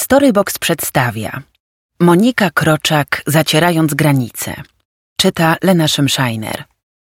Storybox przedstawia Monika Kroczak, Zacierając granice. Czyta Lena Szymszajner.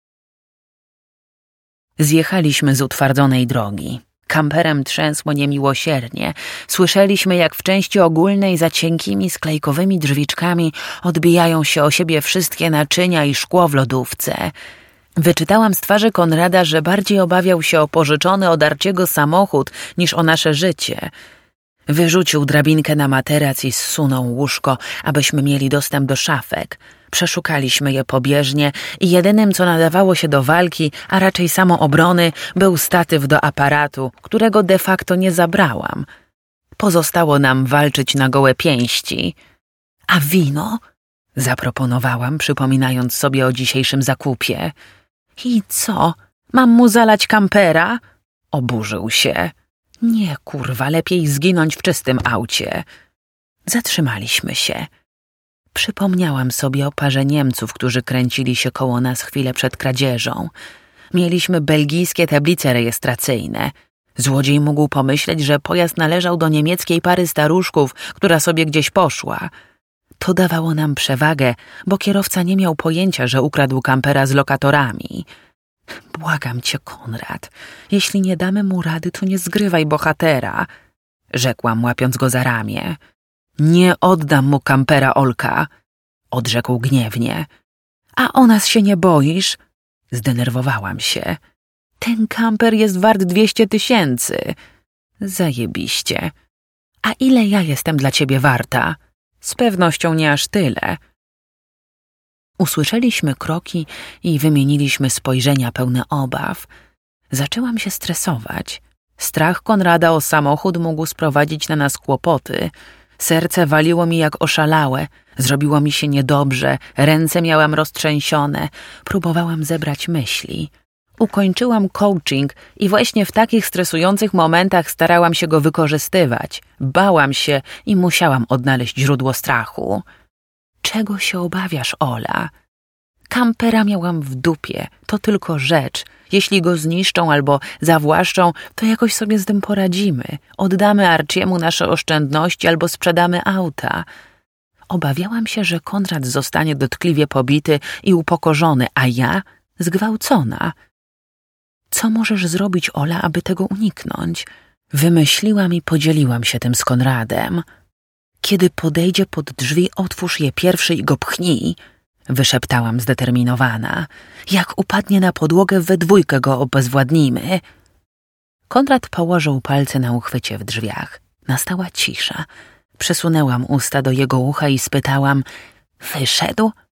Zjechaliśmy z utwardzonej drogi. Kamperem trzęsło niemiłosiernie. Słyszeliśmy, jak w części ogólnej za cienkimi sklejkowymi drzwiczkami odbijają się o siebie wszystkie naczynia i szkło w lodówce. Wyczytałam z twarzy Konrada, że bardziej obawiał się o pożyczony od Arciego samochód niż o nasze życie. Wyrzucił drabinkę na materac i zsunął łóżko, abyśmy mieli dostęp do szafek. Przeszukaliśmy je pobieżnie i jedynym, co nadawało się do walki, a raczej samoobrony, był statyw do aparatu, którego de facto nie zabrałam. Pozostało nam walczyć na gołe pięści. A wino? Zaproponowałam, przypominając sobie o dzisiejszym zakupie. I co? Mam mu zalać kampera? Oburzył się. Nie, kurwa, lepiej zginąć w czystym aucie. Zatrzymaliśmy się. Przypomniałam sobie o parze Niemców, którzy kręcili się koło nas chwilę przed kradzieżą. Mieliśmy belgijskie tablice rejestracyjne. Złodziej mógł pomyśleć, że pojazd należał do niemieckiej pary staruszków, która sobie gdzieś poszła. To dawało nam przewagę, bo kierowca nie miał pojęcia, że ukradł kampera z lokatorami. Błagam cię, Konrad, jeśli nie damy mu rady, to nie zgrywaj bohatera, rzekłam, łapiąc go za ramię. Nie oddam mu kampera, Olka, odrzekł gniewnie. A o nas się nie boisz? Zdenerwowałam się. Ten kamper jest wart 200 000. Zajebiście. A ile ja jestem dla ciebie warta? Z pewnością nie aż tyle. Usłyszeliśmy kroki i wymieniliśmy spojrzenia pełne obaw. Zaczęłam się stresować. Strach Konrada o samochód mógł sprowadzić na nas kłopoty. Serce waliło mi jak oszalałe. Zrobiło mi się niedobrze, ręce miałam roztrzęsione. Próbowałam zebrać myśli. Ukończyłam coaching i właśnie w takich stresujących momentach starałam się go wykorzystywać. Bałam się i musiałam odnaleźć źródło strachu. Czego się obawiasz, Ola? Kampera miałam w dupie, to tylko rzecz. Jeśli go zniszczą albo zawłaszczą, to jakoś sobie z tym poradzimy. Oddamy Arciemu nasze oszczędności albo sprzedamy auta. Obawiałam się, że Konrad zostanie dotkliwie pobity i upokorzony, a ja zgwałcona. Co możesz zrobić, Ola, aby tego uniknąć? Wymyśliłam i podzieliłam się tym z Konradem. Kiedy podejdzie pod drzwi, otwórz je pierwszy i go pchnij, wyszeptałam zdeterminowana. Jak upadnie na podłogę, we dwójkę go obezwładnimy. Konrad położył palce na uchwycie w drzwiach. Nastała cisza. Przesunęłam usta do jego ucha i spytałam: wyszedł?